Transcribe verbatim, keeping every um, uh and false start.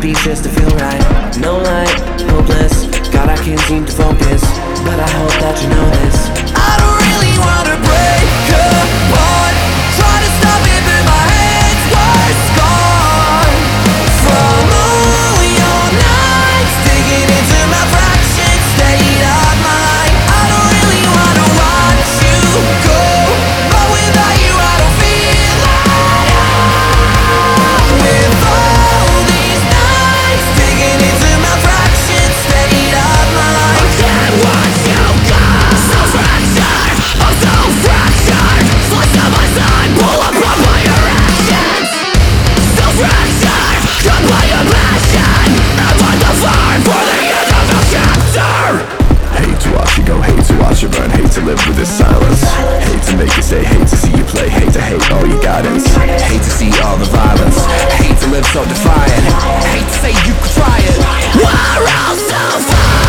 beats just to feel right. No light, hopeless, God I can't seem to focus, but I hope that you notice. I don't really wanna break apart, try to stop it but my head's worse gone. From all your nights, digging into my fractured state of mind. I don't really wanna watch you go, but without you I don't feel like I. With all these nights, digging into my fractured state of mind. I can't watch you go, so fractured, I'm so fractured. Slice of my side, pull apart by your actions. So fractured, cut by your passion, and light the fire for the end of the chapter. Hate to watch you go, hate to watch you burn, hate to live with this silence. Hate to make you stay, hate to see you play, hate to hate all your guidance. Hate to see all the violence, hate to live so defiant, hate to say you could try it. We're all so far.